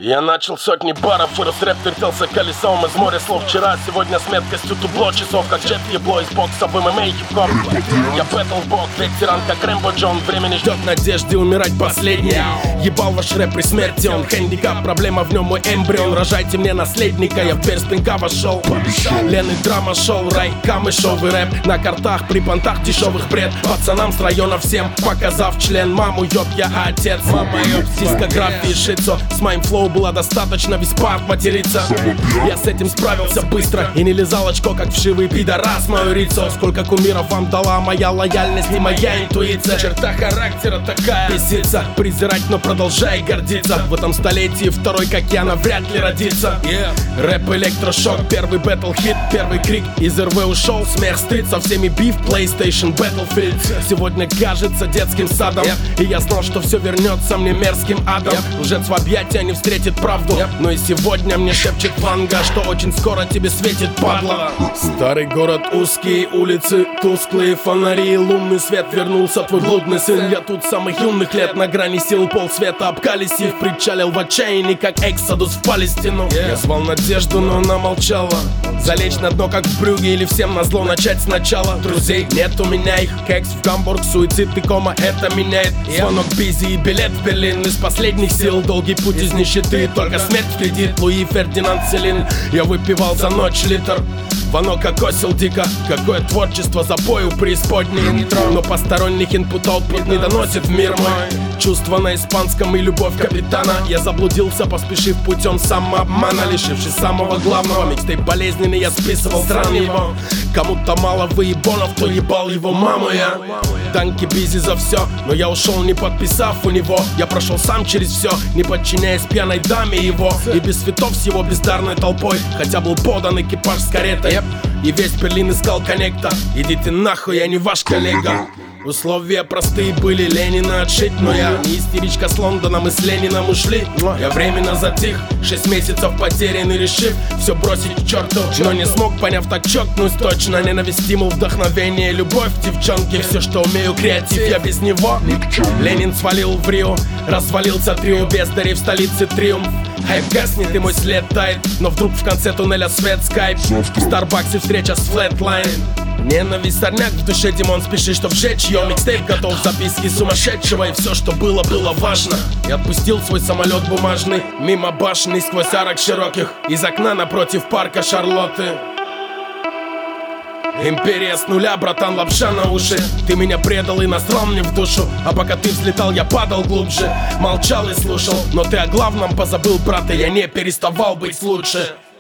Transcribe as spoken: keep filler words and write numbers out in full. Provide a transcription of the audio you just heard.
Я начал сотни баров, вырос рэп, вертелся колесом из моря слов вчера. Сегодня с меткостью тубло часов, как джет ебло из бокса в эм эм а и хип-хоп. Я бэтл в бок, ветеран, как Рэмбо Джон. Времени ждет надежды умирать последний. Ебал ваш рэп при смерти, он хэндикап, проблема в нем мой эмбрион. Рожайте мне наследника, я в перспинка вошел. Лены драма шоу, рай, камышовый рэп. На картах, при понтах дешевых бред. Пацанам с района всем показав член. Маму ёб, я отец, мама ёб. Дискографии шицо, с моим флоу было достаточно весь парк материться. Я с этим справился быстро и не лизал очко, как вшивый пидорас мою рицо. Сколько кумиров вам дала моя лояльность и моя интуиция. Черта характера такая, бесится, презирать, но продолжай гордиться. В этом столетии второй, как я, навряд ли родится. yeah. Рэп, электрошок, первый бэтл хит, первый крик из эр вэ ушел. Смех, стыд, со всеми биф, PlayStation, Battlefield. Сегодня кажется детским садом, yeah. И я знал, что все вернется мне мерзким адом. yeah. Лжец в объятия не встретит правду, yeah. Но и сегодня мне шепчет фанга, что очень скоро тебе светит, падла. Старый город, узкие улицы, тусклые фонари, лунный свет, вернулся твой блудный сын. Я тут с самых юных лет на грани сил, полсвета обколесив, причалил в отчаянии, как Эксодус в Палестину. yeah. Я звал надежду, но она молчала. Залечь на дно, как в Брюгге, или всем назло начать сначала. Друзей нет у меня, их кекс в Гамбург, суицид и кома, это меняет. Звонок Бизи и билет в Берлин из последних сил, долгий путь из нищеты, только смерть в кредит. Луи Фердинанд Селин, я выпивал за ночь литр. Вано кокосил дико, какое творчество, запою преисподней. Но посторонних инпут-аутпут не доносит в мир мой. Чувство на испанском и любовь капитана. Я заблудился, поспешив путем самообмана, лишившись самого главного. Микстейп болезненный, я списывал стран его. Кому-то мало выебонов, кто ебал его маму я. Данки Бизи за все, но я ушел, не подписав у него. Я прошел сам через все, не подчиняясь пьяной даме его. И без цветов с его бездарной толпой, хотя был подан экипаж с каретой. И весь Берлин искал коннекта. Идите нахуй, я не ваш коллега. Условия простые были, Ленина отшить. Но я не истеричка с Лондона, мы с Лениным ушли. Я временно затих, шесть месяцев потерян и решив все бросить к черту. Но не смог, поняв, так чокнусь точно. Ненависть, стимул, вдохновение, любовь, девчонки. Все, что умею, креатив, я без него. Ленин свалил в Рио, развалился трио бездарей в столице триумф. Хайп гаснет и мой след тает, но вдруг в конце туннеля свет, скайп. В Старбаксе встреча с Flatline. Ненависть, сорняк в душе, Димон спешит, чтоб сжечь ее. Микстейп готов, записки сумасшедшего, и все, что было, было важно. Я отпустил свой самолет бумажный мимо башни, сквозь арок широких, из окна напротив парка Шарлотты. Империя с нуля, братан, лапша на уши. Ты меня предал и насрал мне в душу. А пока ты взлетал, я падал глубже. Молчал и слушал, но ты о главном позабыл, брат, и я не переставал быть лучше.